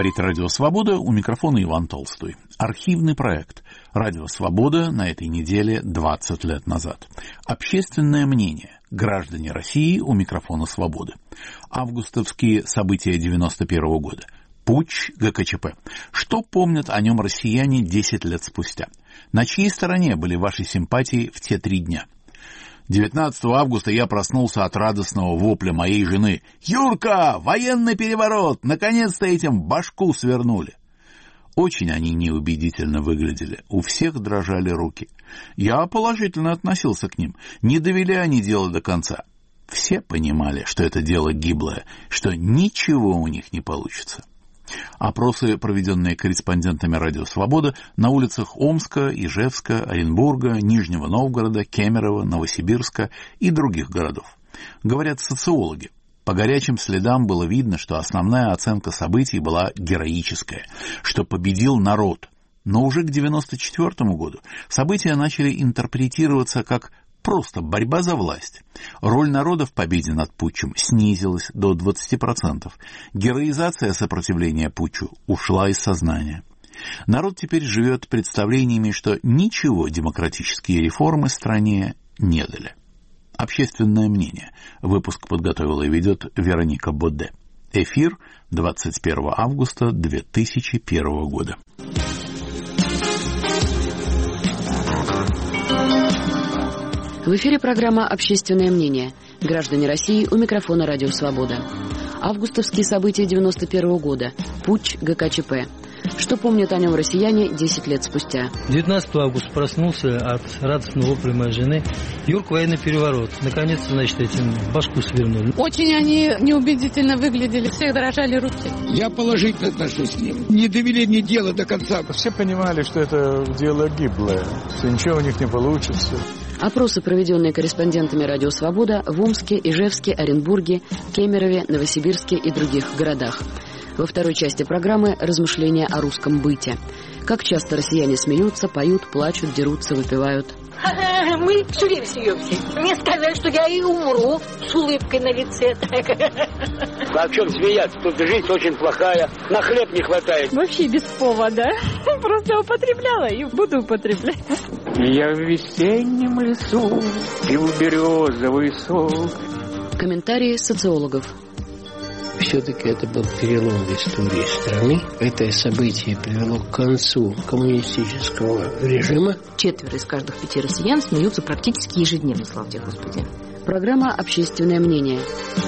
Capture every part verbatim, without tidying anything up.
Говорит Радио Свобода, у микрофона Иван Толстой. Архивный проект Радио Свобода на этой неделе двадцать лет назад. Общественное мнение. Граждане России у микрофона Свободы. Августовские события девяносто первого года. Путч ГКЧП. Что помнят о нем россияне десять лет спустя? На чьей стороне были ваши симпатии в те три дня? девятнадцатого августа я проснулся от радостного вопля моей жены. «Юрка, военный переворот! Наконец-то этим башку свернули!» Очень они неубедительно выглядели. У всех дрожали руки. Я положительно относился к ним. Не довели они дело до конца. Все понимали, что это дело гиблое, что ничего у них не получится. Опросы, проведенные корреспондентами «Радио Свобода» на улицах Омска, Ижевска, Оренбурга, Нижнего Новгорода, Кемерово, Новосибирска и других городов. Говорят социологи. По горячим следам было видно, что основная оценка событий была героическая, что победил народ. Но уже к девяносто четвёртому году события начали интерпретироваться как просто борьба за власть. Роль народа в победе над путчем снизилась до двадцати процентов. Героизация сопротивления путчу ушла из сознания. Народ теперь живет представлениями, что ничего демократические реформы стране не дали. Общественное мнение. Выпуск подготовила и ведет Вероника Боде. Эфир двадцать первого августа две тысячи первого года. В эфире программа «Общественное мнение». Граждане России у микрофона «Радио Свобода». Августовские события девяносто первого года. Путч ГКЧП. Что помнят о нем россияне десять лет спустя? девятнадцатого августа проснулся от радостного вопля моей жены. Юрк, военный переворот. Наконец-то, значит, этим башку свернули. Очень они неубедительно выглядели, всех дрожали руки. Я положительно отношусь к ним. Не довели мне дело до конца. Все понимали, что это дело гиблое, что ничего у них не получится. Опросы, проведенные корреспондентами «Радио Свобода» в Омске, Ижевске, Оренбурге, Кемерове, Новосибирске и других городах. Во второй части программы «Размышления о русском быте». Как часто россияне смеются, поют, плачут, дерутся, выпивают. Мы все время смеемся. Мне сказали, что я и умру с улыбкой на лице. А о чем смеяться? Тут жизнь очень плохая, на хлеб не хватает. Вообще без повода. Просто употребляла и буду употреблять. Я в весеннем лесу пил березовый сок. Комментарии социологов. Все-таки это был перелом в истории страны. Это событие привело к концу коммунистического режима. Четверо из каждых пяти россиян смеются практически ежедневно, слава тебе, Господи. Программа «Общественное мнение».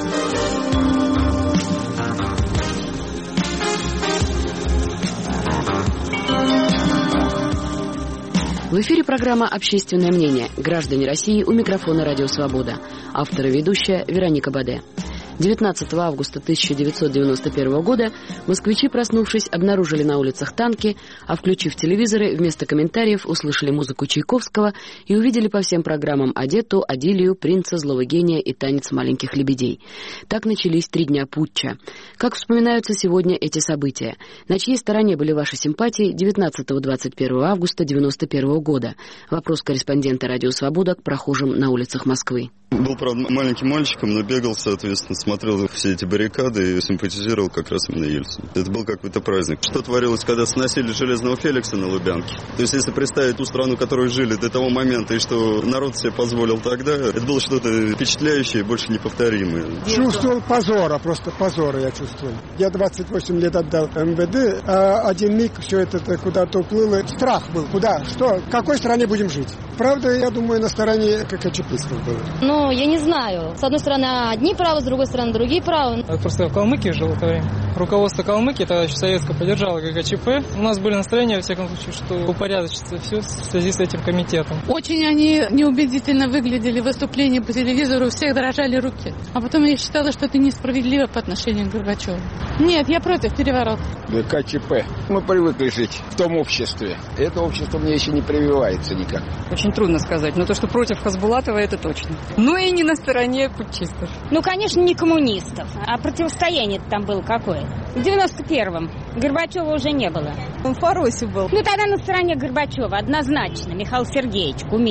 В эфире программа «Общественное мнение». Граждане России у микрофона «Радио Свобода». Автор и ведущая Вероника Боде. девятнадцатого августа тысяча девятьсот девяносто первого года москвичи, проснувшись, обнаружили на улицах танки, а включив телевизоры, вместо комментариев услышали музыку Чайковского и увидели по всем программам «Одетту», «Адилию», «Принца», «Злого гения» и «Танец маленьких лебедей». Так начались три дня путча. Как вспоминаются сегодня эти события? На чьей стороне были ваши симпатии девятнадцатого — двадцать первого августа девяносто первого года? Вопрос корреспондента «Радио Свобода» к прохожим на улицах Москвы. Был, правда, маленьким мальчиком, но бегал, соответственно, смотрел все эти баррикады и симпатизировал как раз именно Ельцину. Это был какой-то праздник. Что творилось, когда сносили Железного Феликса на Лубянке? То есть, если представить ту страну, в которой жили до того момента, и что народ себе позволил тогда, это было что-то впечатляющее и больше неповторимое. Чувствовал позора, просто позора я чувствовал. Я двадцать восемь лет отдал эм вэ дэ, а один миг все это куда-то уплыло. Страх был. Куда? Что? В какой стране будем жить? Правда, я думаю, на стороне КЧПистов было. Ну, я не знаю. С одной стороны одни правы, с другой стороны другие правы. Я просто в Калмыкии жил в это время. Руководство Калмыкии, тогда еще советское, поддержало ГКЧП. У нас были настроения, во всяком случае, что упорядочится все в связи с этим комитетом. Очень они неубедительно выглядели, выступления по телевизору, у всех дрожали руки. А потом я считала, что это несправедливо по отношению к Горбачеву. Нет, я против переворота. ГКЧП. Мы привыкли жить в том обществе. Это общество мне еще не прививается никак. Очень трудно сказать, но то, что против Хасбулатова, это точно. Ну и не на стороне путчистов. Ну, конечно, не коммунистов. А противостояние там было какое? В девяносто первом Горбачева уже не было. Он в Фаросе был. Ну, тогда на стороне Горбачева однозначно. Михаил Сергеевич, кумир мой.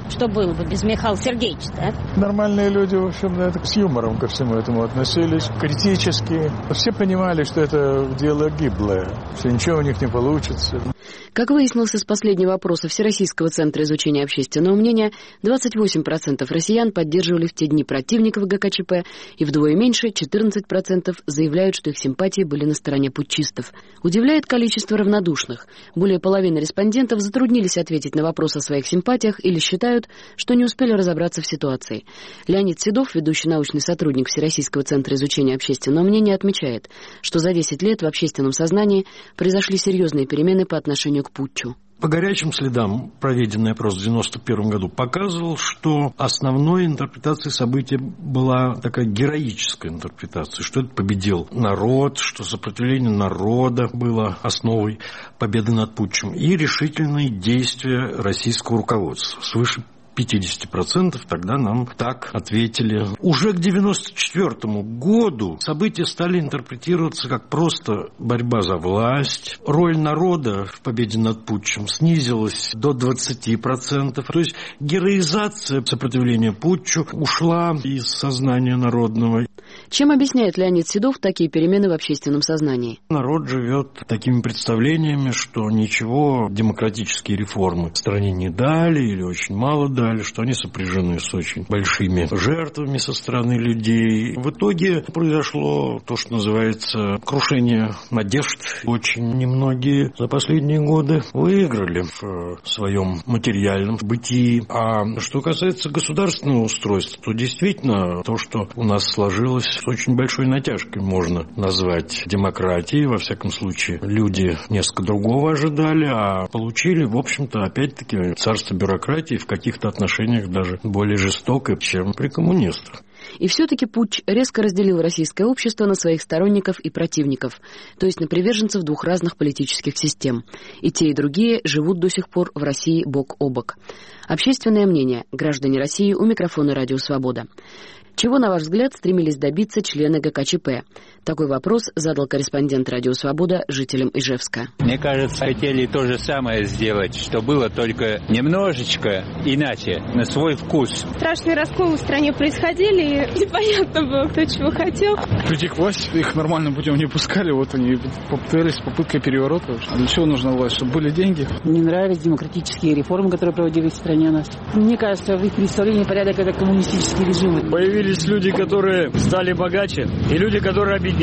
что было бы без Михаила Сергеевича, да? Нормальные люди, в общем, это, с юмором ко всему этому относились, критически. Все понимали, что это дело гиблое, что ничего у них не получится. Как выяснилось из последнего опроса Всероссийского центра изучения общественного мнения, двадцать восемь процентов россиян поддерживали в те дни противников ГКЧП, и вдвое меньше, четырнадцать процентов, заявляют, что их симпатии были на стороне путчистов. Удивляет количество равнодушных. Более половины респондентов затруднились ответить на вопрос о своих симпатиях или считают, что не успели разобраться в ситуации. Леонид Седов, ведущий научный сотрудник Всероссийского центра изучения общественного мнения, отмечает, что за десять лет в общественном сознании произошли серьезные перемены по отношению к путчу. По горячим следам проведенный опрос в девяносто первом году показывал, что основной интерпретацией события была такая героическая интерпретация, что это победил народ, что сопротивление народа было основой победы над путчем, и решительные действия российского руководства. Свыше пятьдесят процентов тогда нам так ответили. Уже к девяносто четвёртому году события стали интерпретироваться как просто борьба за власть. Роль народа в победе над путчем снизилась до двадцати процентов. То есть героизация сопротивления путчу ушла из сознания народного. Чем объясняет Леонид Седов такие перемены в общественном сознании? Народ живет такими представлениями, что ничего демократические реформы в стране не дали или очень мало дали, что они сопряжены с очень большими жертвами со стороны людей. В итоге произошло то, что называется крушение надежд. Очень немногие за последние годы выиграли в своем материальном бытии. А что касается государственного устройства, то действительно то, что у нас сложилось, с очень большой натяжкой можно назвать демократией. Во всяком случае, люди несколько другого ожидали, а получили, в общем-то, опять-таки, царство бюрократии в каких-то отношениях даже более жестокое, чем при коммунистах. И все-таки путч резко разделил российское общество на своих сторонников и противников, то есть на приверженцев двух разных политических систем. И те, и другие живут до сих пор в России бок о бок. Общественное мнение. Граждане России, у микрофона «Радио Свобода». Чего, на ваш взгляд, стремились добиться члены ГКЧП? Такой вопрос задал корреспондент «Радио Свобода» жителям Ижевска. Мне кажется, хотели то же самое сделать, что было только немножечко иначе, на свой вкус. Страшные расколы в стране происходили, и непонятно было, кто чего хотел. Прийти к власти, их нормальным путем не пускали, вот они попытались с попыткой переворота. Для чего нужна власть? Чтобы были деньги? Мне нравятся демократические реформы, которые проводились в стране у нас. Мне кажется, в их представлении порядок — это коммунистический режим. Появились люди, которые стали богаче, и люди, которые объединили.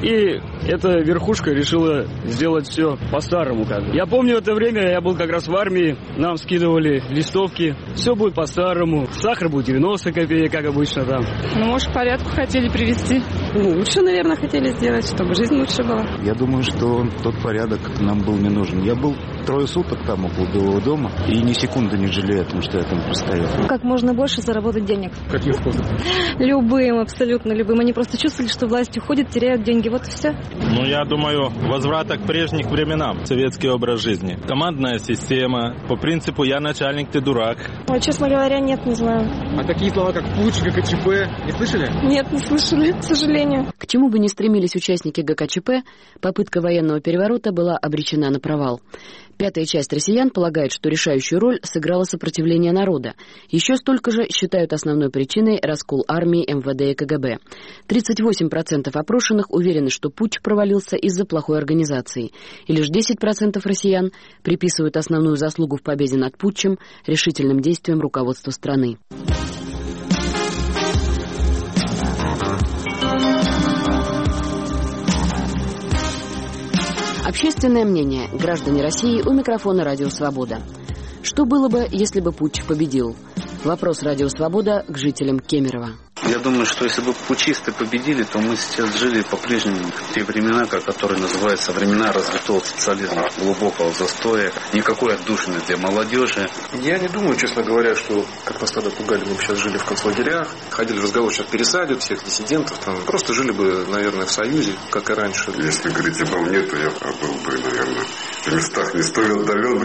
И эта верхушка решила сделать все по-старому. Как бы. Я помню это время, я был как раз в армии, нам скидывали листовки, все будет по-старому, сахар будет девяносто копеек, как обычно там. Ну, может, к порядку хотели привести. Ну, лучше, наверное, хотели сделать, чтобы жизнь лучше была. Я думаю, что тот порядок нам был не нужен. Я был трое суток там около Белого дома, и ни секунды не жалею о том, что я там простоял. Как можно больше заработать денег. Каким способом? Любым, абсолютно любым. Они просто чувствовали, что власть уходит, теряют деньги. Вот и все. Ну, я думаю, возврата к прежним временам. Советский образ жизни. Командная система. По принципу «я начальник, ты дурак». Ой, честно говоря, нет, не знаю. А такие слова, как путч, ГКЧП, не слышали? Нет, не слышали, к сожалению. К чему бы ни стремились участники ГКЧП, попытка военного переворота была обречена на провал. Пятая часть россиян полагает, что решающую роль сыграло сопротивление народа. Еще столько же считают основной причиной раскол армии, эм вэ дэ и ка гэ бэ. тридцать восемь процентов опрошенных уверены, что путч провалился из-за плохой организации. И лишь десять процентов россиян приписывают основную заслугу в победе над путчем решительным действиям руководства страны. Общественное мнение. Граждане России, у микрофона «Радио Свобода». Что было бы, если бы путч победил? Вопрос «Радио Свобода» к жителям Кемерово. Я думаю, что если бы путчисты победили, то мы сейчас жили по-прежнему в те времена, которые называются времена развитого социализма, глубокого застоя, никакой отдушины для молодежи. Я не думаю, честно говоря, что, как нас тогда пугали, мы бы сейчас жили в концлагерях, ходили в разговор, сейчас пересадят всех диссидентов, там, просто жили бы, наверное, в Союзе, как и раньше. Если говорить обо мне, то я был бы, наверное, в местах не столь отдаленных.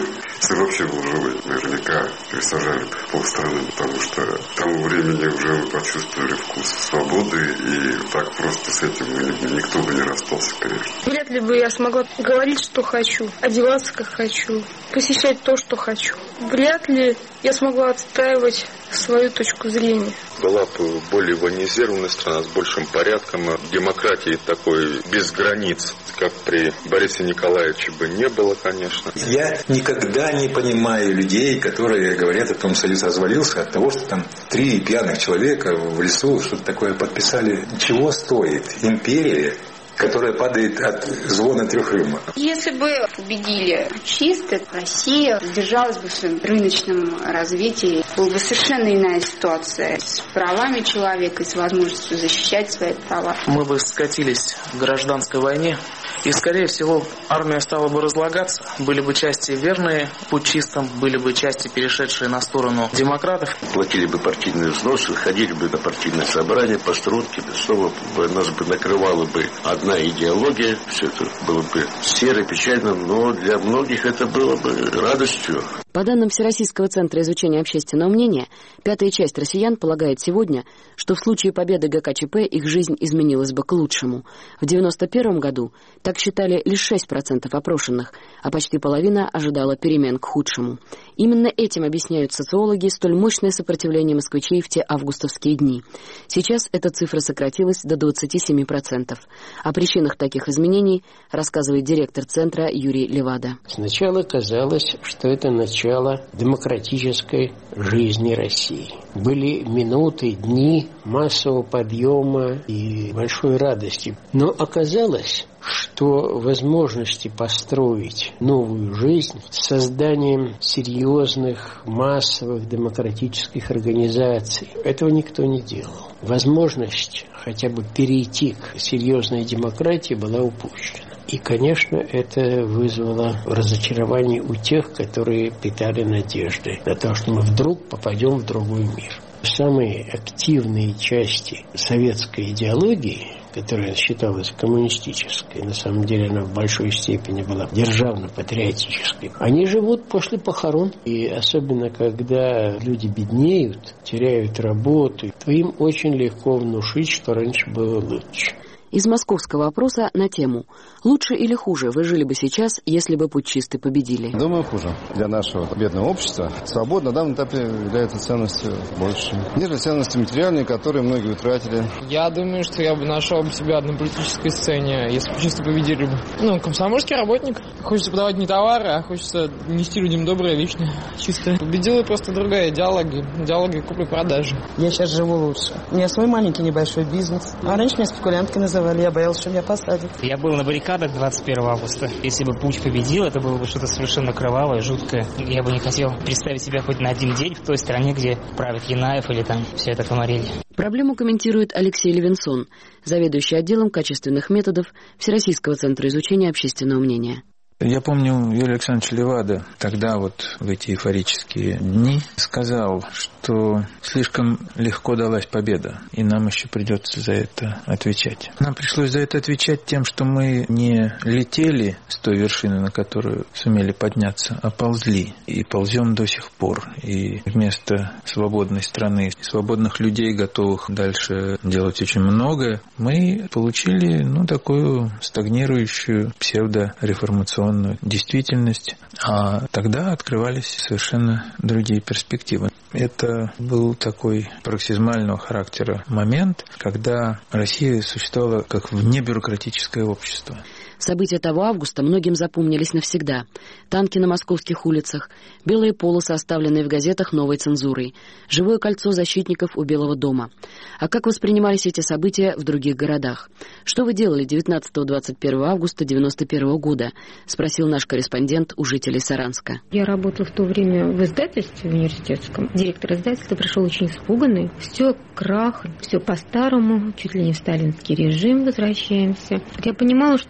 Если вообще был живой, наверняка пересажали полстраны, потому что к тому времени уже мы почувствовали вкус свободы, и так просто с этим никто бы не расстался, конечно. Вряд ли бы я смогла говорить, что хочу, одеваться, как хочу, посещать то, что хочу. Вряд ли я смогла отстаивать свою точку зрения. Была бы более военизированная страна с большим порядком, демократии такой без границ, как при Борисе Николаевиче бы не было, конечно. Я никогда не понимаю людей, которые говорят, о том, Союз развалился от того, что там три пьяных человека в лесу что-то такое подписали. Чего стоит империя, которая падает от звона трех рюмок? Если бы победили чисто, Россия держалась бы в своем рыночном развитии, была бы совершенно иная ситуация с правами человека и с возможностью защищать свои права. Мы бы скатились в гражданской войне, и, скорее всего, армия стала бы разлагаться. Были бы части верные путчистам, были бы части, перешедшие на сторону демократов. Платили бы партийные взносы, ходили бы на партийные собрания, постройки, снова нас бы накрывала бы одна идеология. Все это было бы серо, печально, но для многих это было бы радостью. По данным Всероссийского центра изучения общественного мнения, пятая часть россиян полагает сегодня, что в случае победы ГКЧП их жизнь изменилась бы к лучшему. В девяносто первом году так считали лишь шесть процентов опрошенных, а почти половина ожидала перемен к худшему. Именно этим объясняют социологи столь мощное сопротивление москвичей в те августовские дни. Сейчас эта цифра сократилась до двадцати семи процентов. О причинах таких изменений рассказывает директор центра Юрий Левада. Сначала казалось, что это начало демократической жизни России. Были минуты, дни массового подъема и большой радости. Но оказалось, что возможности построить новую жизнь с созданием серьезных массовых демократических организаций, этого никто не делал. Возможность хотя бы перейти к серьезной демократии была упущена. И, конечно, это вызвало разочарование у тех, которые питали надежды на то, что мы вдруг попадем в другой мир. Самые активные части советской идеологии, которая считалась коммунистической, на самом деле она в большой степени была державно-патриотической, они живут после похорон. И особенно, когда люди беднеют, теряют работу, то им очень легко внушить, что раньше было лучше. Из московского опроса на тему «Лучше или хуже вы жили бы сейчас, если бы путчисты победили?» Думаю, хуже. Для нашего бедного общества свобода на данном этапе является ценностью больше, нежели ценности материальные, которые многие утратили. Я думаю, что я бы нашел бы себя на политической сцене, если бы чисто победили бы. Ну, комсомольский работник. Хочется продавать не товары, а хочется нести людям доброе, вечное, чистое. Победила просто другая идеология. Идеология купли-продажи. Я сейчас живу лучше. У меня свой маленький небольшой бизнес. А раньше меня спекулянткой называли. Я боялась, что меня посадят. Я был на баррикадах двадцать первого августа. Если бы путь победил, это было бы что-то совершенно кровавое, жуткое. Я бы не хотел представить себя хоть на один день в той стране, где правит Янаев или там все это комарилья. Проблему комментирует Алексей Левинсон, заведующий отделом качественных методов Всероссийского центра изучения общественного мнения. Я помню, Юрий Александрович Левада тогда вот в эти эйфорические дни сказал, что слишком легко далась победа, и нам еще придется за это отвечать. Нам пришлось за это отвечать тем, что мы не летели с той вершины, на которую сумели подняться, а ползли. И ползем до сих пор. И вместо свободной страны, свободных людей, готовых дальше делать очень многое, мы получили, ну, такую стагнирующую псевдореформационную действительность, а тогда открывались совершенно другие перспективы. Это был такой пароксизмального характера момент, когда Россия существовала как внебюрократическое общество. События того августа многим запомнились навсегда. Танки на московских улицах, белые полосы, оставленные в газетах новой цензурой, живое кольцо защитников у Белого дома. А как воспринимались эти события в других городах? Что вы делали девятнадцатого — двадцать первого августа девяносто первого года? Спросил наш корреспондент у жителей Саранска. Я работала в то время в издательстве университетском. Директор издательства пришел очень испуганный. Все крах, все по-старому, чуть ли не в сталинский режим возвращаемся. Я понимала, что мне будет очень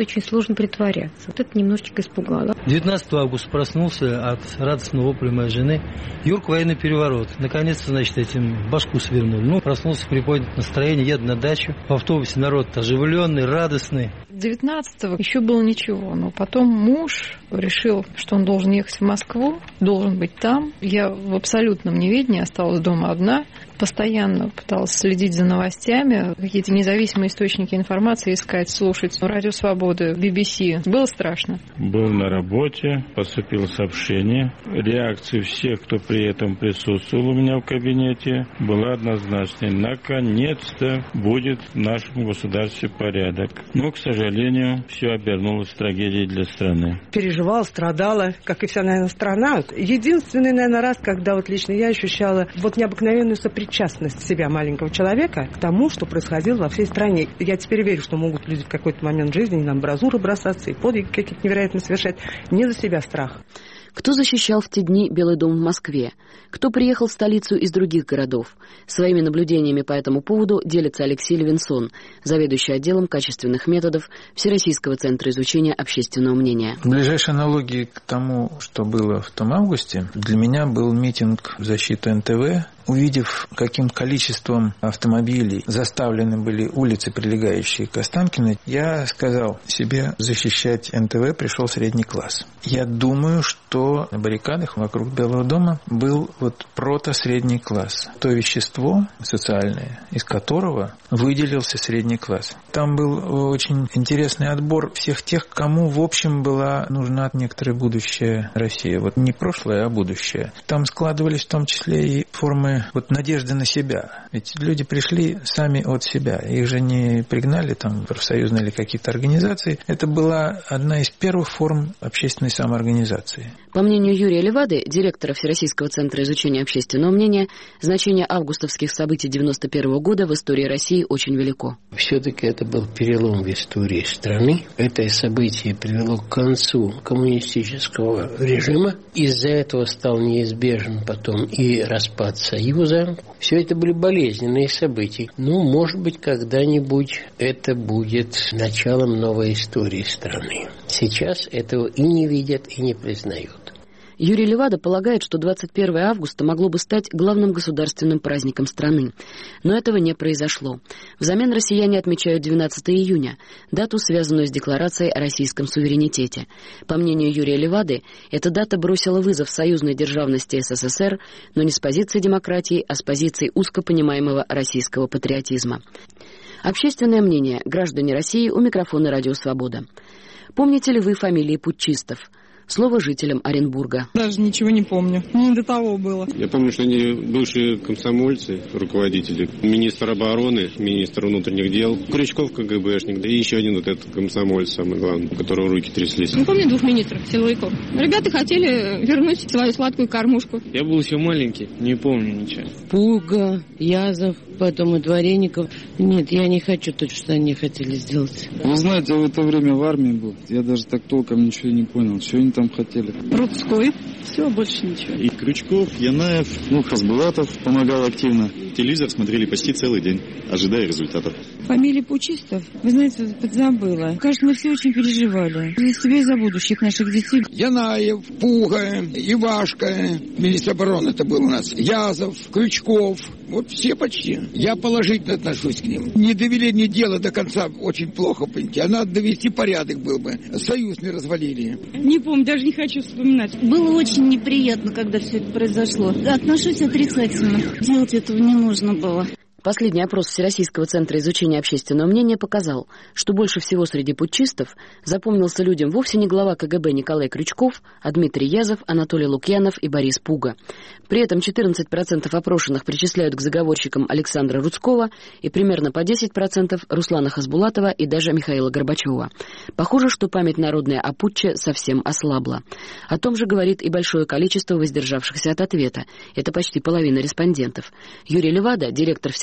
очень сложно притворяться. Вот это немножечко испугало. девятнадцатого августа проснулся от радостного вопля моей жены. Юрк, военный переворот. Наконец-то, значит, этим башку свернули. Ну, проснулся в приподнятом настроении, еду на дачу. В автобусе народ оживленный, радостный. девятнадцатого еще было ничего, но потом муж решил, что он должен ехать в Москву, должен быть там. Я в абсолютном неведении осталась дома одна. Постоянно пыталась следить за новостями, какие-то независимые источники информации искать, слушать. Радио Свободы, би би си. Было страшно. Был на работе, поступило сообщение. Реакция всех, кто при этом присутствовал у меня в кабинете, была однозначной. Наконец-то будет в нашем государстве порядок. Но, к сожалению, все обернулось трагедией для страны. Переживала, страдала, как и вся, наверное, страна. Единственный, наверное, раз, когда вот лично я ощущала вот необыкновенную сопричастность себя маленького человека к тому, что происходило во всей стране. Я теперь верю, что могут люди в какой-то момент жизни на амбразуры бросаться и подвиги какие-то невероятно совершать. Не за себя страх. Кто защищал в те дни Белый дом в Москве? Кто приехал в столицу из других городов? Своими наблюдениями по этому поводу делится Алексей Левинсон, заведующий отделом качественных методов Всероссийского центра изучения общественного мнения. Ближайшей аналогией к тому, что было в том августе, для меня был митинг в защиту эн тэ вэ. Увидев, каким количеством автомобилей заставлены были улицы, прилегающие к Останкино, я сказал себе, защищать эн тэ вэ пришел средний класс. Я думаю, что на баррикадах вокруг Белого дома был вот прото-средний класс. То вещество социальное, из которого выделился средний класс. Там был очень интересный отбор всех тех, кому, в общем, была нужна некоторая будущая Россия. Вот не прошлое, а будущее. Там складывались в том числе и формы вот надежды на себя. Ведь люди пришли сами от себя. Их же не пригнали там профсоюзные или какие-то организации. Это была одна из первых форм общественной самоорганизации. По мнению Юрия Левады, директора Всероссийского центра изучения общественного мнения, значение августовских событий девяносто первого года в истории России очень велико. Все-таки это был перелом в истории страны. Это событие привело к концу коммунистического режима. Из-за этого стал неизбежен потом и распад Союза. Все это были болезненные события. Ну, может быть, когда-нибудь это будет началом новой истории страны. Сейчас этого и не видят, и не признают. Юрий Левада полагает, что двадцать первого августа могло бы стать главным государственным праздником страны. Но этого не произошло. Взамен россияне отмечают двенадцатого июня, дату, связанную с декларацией о российском суверенитете. По мнению Юрия Левады, эта дата бросила вызов союзной державности эс эс эс эр, но не с позиции демократии, а с позиции узко понимаемого российского патриотизма. Общественное мнение. Граждане России, у микрофона «Радио Свобода». Помните ли вы фамилии путчистов? Слово жителям Оренбурга. Даже ничего не помню. Не до того было. Я помню, что они бывшие комсомольцы, руководители. Министр обороны, министр внутренних дел, Крючков ка гэ бэшник, да и еще один вот этот комсомолец, самый главный, у которого руки тряслись. Не помню двух министров, силовиков. Ребята хотели вернуть свою сладкую кормушку. Я был еще маленький, не помню ничего. Пуга, Язов, потом и Дворенников. Нет, я не хочу то, что они хотели сделать. Вы знаете, я в это время в армии был. Я даже так толком ничего не понял, что они там хотели. Рудской. Все, больше ничего. И Крючков, Янаев, ну, Хасбулатов помогал активно. Телевизор смотрели почти целый день, ожидая результатов. Фамилии путчистов, вы знаете, подзабыла. Кажется, мы все очень переживали. За себя и за будущих наших детей. Янаев, Пуга, Ивашка, министр обороны это был у нас, Язов, Крючков. Вот все почти. Я положительно отношусь к ним. Не довели ни дело до конца очень плохо, понимаете. А надо довести порядок был бы. Союз не развалили. Не помню, даже не хочу вспоминать. Было очень неприятно, когда все это произошло. Отношусь отрицательно. Делать этого не нужно было. Последний опрос Всероссийского центра изучения общественного мнения показал, что больше всего среди путчистов запомнился людям вовсе не глава ка гэ бэ Николай Крючков, а Дмитрий Язов, Анатолий Лукьянов и Борис Пуга. При этом четырнадцать процентов опрошенных причисляют к заговорщикам Александра Рудского и примерно по десять процентов Руслана Хасбулатова и даже Михаила Горбачева. Похоже, что память народная о путче совсем ослабла. О том же говорит и большое количество воздержавшихся от ответа. Это почти половина респондентов. Юрий Левада, директор Всероссийского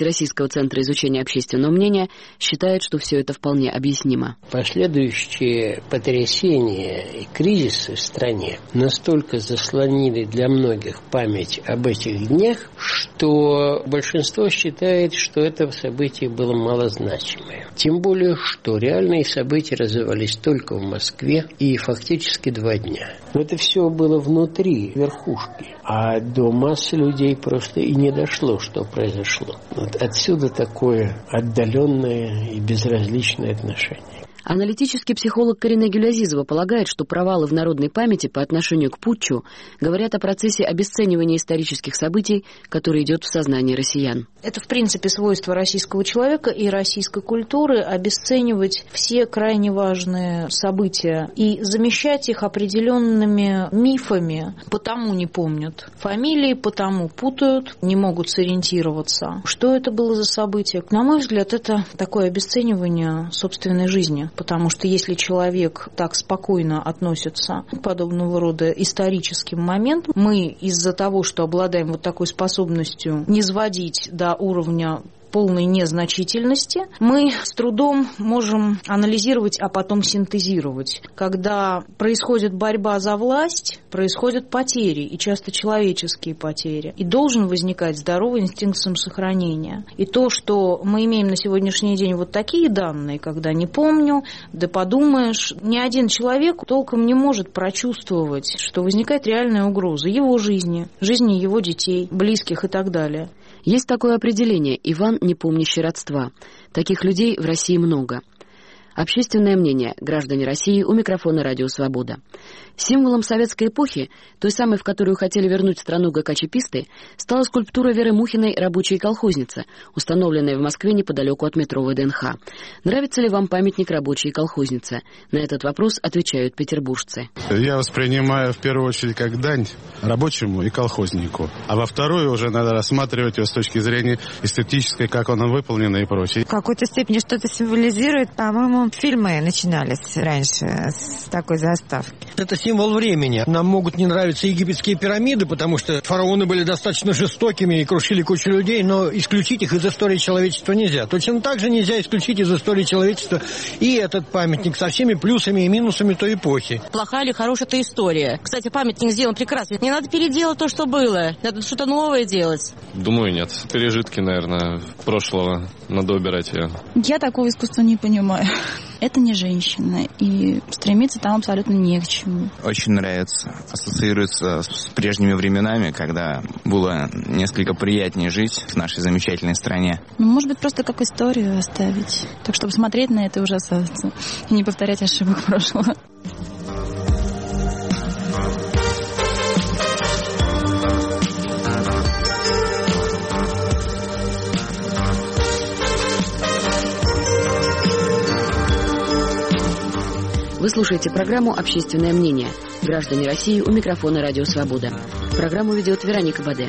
Всероссийского центра изучения общественного мнения считает, что все это вполне объяснимо. Последующие потрясения и кризисы в стране настолько заслонили для многих память об этих днях, что большинство считает, что это событие было малозначимое. Тем более, что реальные события развивались только в Москве и фактически два дня. Но это все было внутри верхушки, а до массы людей просто и не дошло, что произошло. Вот отсюда такое отдаленное и безразличное отношение. Аналитический психолог Карина Гюлязизова полагает, что провалы в народной памяти по отношению к путчу говорят о процессе обесценивания исторических событий, который идет в сознании россиян. Это, в принципе, свойство российского человека и российской культуры — обесценивать все крайне важные события и замещать их определенными мифами. Потому не помнят фамилии, потому путают, не могут сориентироваться. Что это было за событие? На мой взгляд, это такое обесценивание собственной жизни. Потому что если человек так спокойно относится к подобного рода историческим моментам, мы из-за того, что обладаем вот такой способностью низводить до уровня полной незначительности, мы с трудом можем анализировать, а потом синтезировать. Когда происходит борьба за власть, происходят потери, и часто человеческие потери. И должен возникать здоровый инстинкт самосохранения. И то, что мы имеем на сегодняшний день вот такие данные, когда не помню, да подумаешь, ни один человек толком не может прочувствовать, что возникает реальная угроза его жизни, жизни его детей, близких и так далее. Есть такое определение «Иван, не помнящий родства». Таких людей в России много. Общественное мнение. Граждане России. У микрофона «Радио Свобода». Символом советской эпохи, той самой, в которую хотели вернуть страну ГКЧПисты, стала скульптура Веры Мухиной «Рабочая колхозница», установленная в Москве неподалеку от метро ВДНХ. Нравится ли вам памятник «Рабочей колхознице»? На этот вопрос отвечают петербуржцы. Я воспринимаю в первую очередь как дань рабочему и колхознику. А во вторую уже надо рассматривать ее с точки зрения эстетической, как она выполнена и прочее. В какой-то степени что-то символизирует, по-моему, фильмы начинались раньше с такой заставки. Это символ времени. Нам могут не нравиться египетские пирамиды, потому что фараоны были достаточно жестокими и крушили кучу людей, но исключить их из истории человечества нельзя. Точно так же нельзя исключить из истории человечества и этот памятник со всеми плюсами и минусами той эпохи. Плохая или хорошая — это история. Кстати, памятник сделан прекрасно. Не надо переделать то, что было. Надо что-то новое делать. Думаю, нет. Пережитки, наверное, прошлого. Надо убирать ее. Я такого искусства не понимаю. Это не женщина, и стремиться там абсолютно не к чему. Очень нравится. Ассоциируется с прежними временами, когда было несколько приятнее жить в нашей замечательной стране. Ну, может быть, просто как историю оставить. Так, чтобы смотреть на это и ужасаться. И не повторять ошибок прошлого. Вы слушаете программу «Общественное мнение». Граждане России. У микрофона «Радио Свобода». Программу ведет Вероника Баде.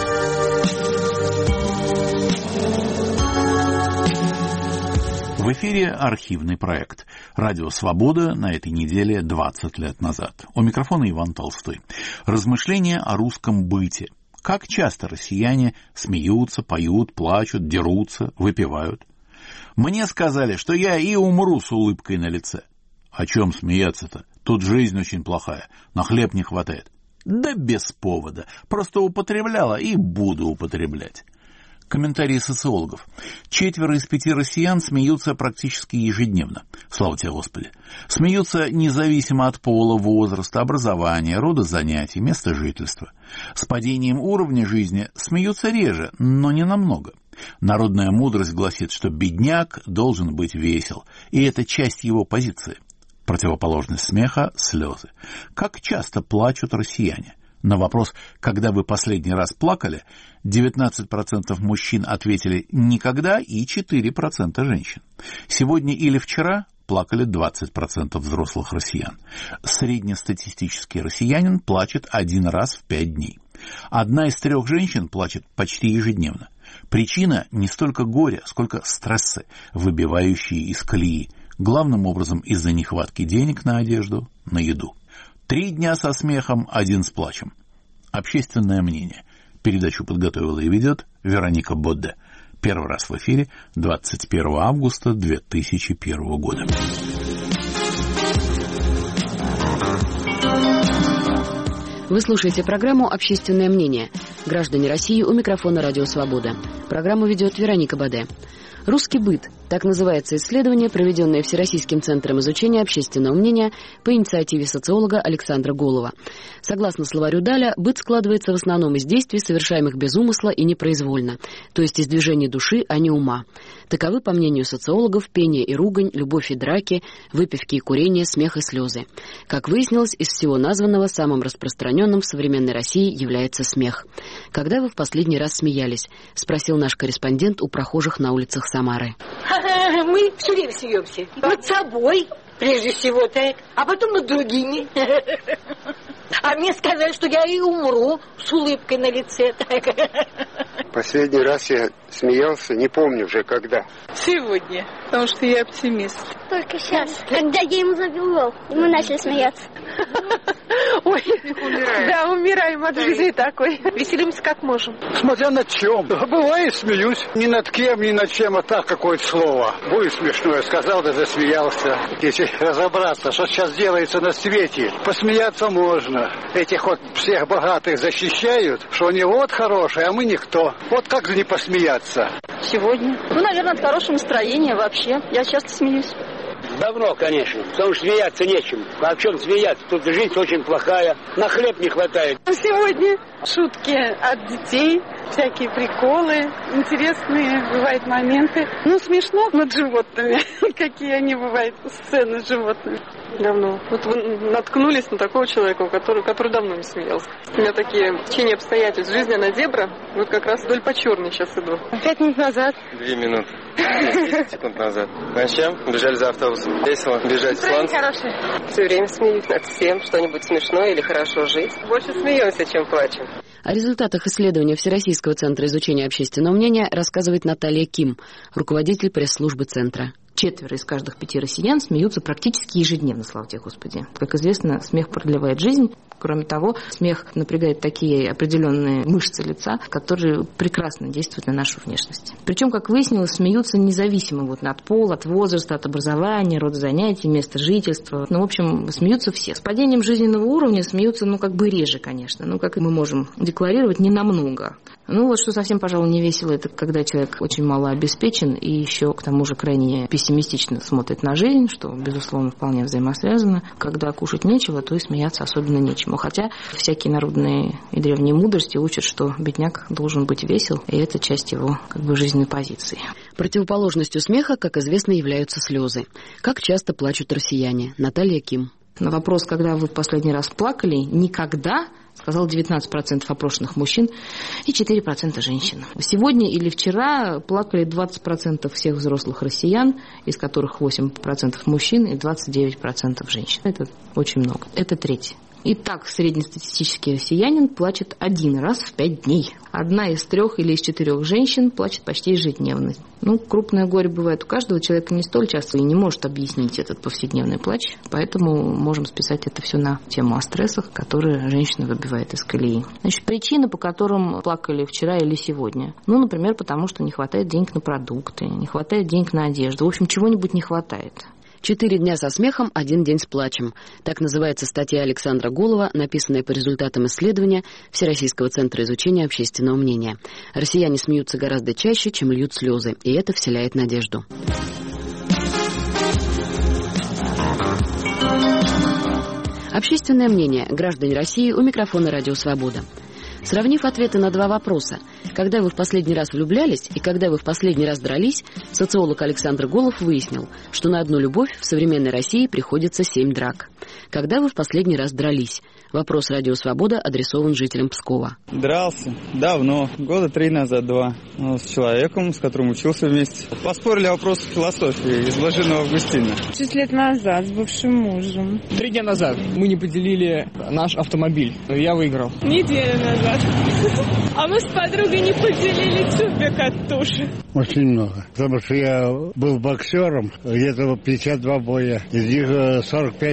В эфире архивный проект «Радио Свобода» на этой неделе двадцать лет назад. У микрофона Иван Толстой. Размышления о русском быте. Как часто россияне смеются, поют, плачут, дерутся, выпивают. Мне сказали, что я и умру с улыбкой на лице. О чем смеяться-то? Тут жизнь очень плохая, на хлеб не хватает. Да без повода, просто употребляла и буду употреблять. Комментарии социологов. Четверо из пяти россиян смеются практически ежедневно. Слава тебе, Господи. Смеются независимо от пола, возраста, образования, рода занятий, места жительства. С падением уровня жизни смеются реже, но не намного. Народная мудрость гласит, что бедняк должен быть весел, и это часть его позиции. Противоположность смеха – слезы. Как часто плачут россияне? На вопрос «когда вы последний раз плакали?» девятнадцать процентов мужчин ответили «никогда» и четыре процента женщин. Сегодня или вчера плакали двадцать процентов взрослых россиян. Среднестатистический россиянин плачет один раз в пять дней. Одна из трех женщин плачет почти ежедневно. Причина не столько горя, сколько стрессы, выбивающие из колеи. Главным образом из-за нехватки денег на одежду, на еду. Три дня со смехом, один с плачем. Общественное мнение. Передачу подготовила и ведет Вероника Бодде. Первый раз в эфире двадцать первого августа две тысячи первого года. Вы слушаете программу «Общественное мнение». Граждане России, у микрофона «Радио Свобода». Программу ведет Вероника Баде. «Русский быт» – так называется исследование, проведенное Всероссийским центром изучения общественного мнения по инициативе социолога Александра Голова. Согласно словарю Даля, быт складывается в основном из действий, совершаемых без умысла и непроизвольно, то есть из движений души, а не ума. Таковы, по мнению социологов, пение и ругань, любовь и драки, выпивки и курение, смех и слезы. Как выяснилось, из всего названного самым распространенным в современной России является смех. «Когда вы в последний раз смеялись?» – спросил наш корреспондент у прохожих на улицах Самары. Мы все время смеемся. Над собой, прежде всего, так, а потом над другими. А мне сказали, что я и умру с улыбкой на лице. Так. Последний раз я смеялся, не помню уже когда. Сегодня, потому что я оптимист. Только сейчас, когда я ему забил, мы начали смеяться. Ой, умираем. Да, умираем от жизни такой. Веселимся как можем. Смотря над чем. Бывает, смеюсь. Ни над кем, ни над чем, а так какое-то слово. Будет смешное, сказал, да засмеялся. Если разобраться, что сейчас делается на свете, посмеяться можно. Этих вот всех богатых защищают, что они вот хорошие, а мы никто. Вот как же не посмеяться? Сегодня. Ну, наверное, от хорошего настроения вообще. Я часто смеюсь. Давно, конечно, потому что смеяться нечем. А о чем смеяться? Тут жизнь очень плохая, на хлеб не хватает. Сегодня шутки от детей, всякие приколы, интересные бывают моменты. Ну, смешно над животными, какие они бывают, сцены с животными. Давно. Вот вы наткнулись на такого человека, который, который давно не смеялся. У меня такие течения обстоятельств. Жизненная дебра. Вот как раз вдоль по черной сейчас иду. Пять минут назад. Две минуты. десять секунд назад. Зачем? Бежали за автобусом. Весело. Бежать в сланц. Хороший. Все время смеюсь над всем. Что-нибудь смешное или хорошо жить. Больше смеемся, чем плачем. О результатах исследования Всероссийского центра изучения общественного мнения рассказывает Наталья Ким, руководитель пресс-службы центра. Четверо из каждых пяти россиян смеются практически ежедневно, слава тебе, Господи. Как известно, смех продлевает жизнь. Кроме того, смех напрягает такие определенные мышцы лица, которые прекрасно действуют на нашу внешность. Причем, как выяснилось, смеются независимо вот от пола, от возраста, от образования, рода занятий, места жительства. Ну, в общем, смеются все. С падением жизненного уровня смеются, ну, как бы реже, конечно. Ну, как мы можем декларировать, не намного. Ну, вот что совсем, пожалуй, не весело, это когда человек очень малообеспечен и еще, к тому же, крайне пессимистично смотрит на жизнь, что, безусловно, вполне взаимосвязано. Когда кушать нечего, то и смеяться особенно нечему. Хотя всякие народные и древние мудрости учат, что бедняк должен быть весел, и это часть его как бы жизненной позиции. Противоположностью смеха, как известно, являются слезы. Как часто плачут россияне? Наталья Ким. На вопрос, когда вы в последний раз плакали, никогда, сказал девятнадцать процентов опрошенных мужчин и четыре процента женщин. Сегодня или вчера плакали двадцать процентов всех взрослых россиян, из которых восемь процентов мужчин и двадцать девять процентов женщин. Это очень много. Это треть. Итак, среднестатистический россиянин плачет один раз в пять дней. Одна из трех или из четырех женщин плачет почти ежедневно. Ну, крупное горе бывает у каждого человека не столь часто и не может объяснить этот повседневный плач. Поэтому можем списать это все на тему о стрессах, которые женщина выбивает из колеи. Значит, причины, по которым плакали вчера или сегодня. Ну, например, потому что не хватает денег на продукты, не хватает денег на одежду. В общем, чего-нибудь не хватает. «Четыре дня со смехом, один день с плачем». Так называется статья Александра Голова, написанная по результатам исследования Всероссийского центра изучения общественного мнения. Россияне смеются гораздо чаще, чем льют слезы, и это вселяет надежду. Общественное мнение. Граждане России, у микрофона «Радио Свобода». Сравнив ответы на два вопроса, когда вы в последний раз влюблялись и когда вы в последний раз дрались, социолог Александр Голов выяснил, что на одну любовь в современной России приходится семь драк. Когда вы в последний раз дрались? Вопрос «Радио Свобода» адресован жителям Пскова. Дрался. Давно. Года три назад, два. Ну, с человеком, с которым учился вместе. Поспорили о вопросах философии из Блаженного Августина. Шесть лет назад с бывшим мужем. Три дня назад мы не поделили наш автомобиль. Я выиграл. Неделю назад. А мы с подругой не поделили тюбик от туши. Очень много. Потому что я был боксером, где-то пятьдесят два боя. Из них сорок пять выиграл.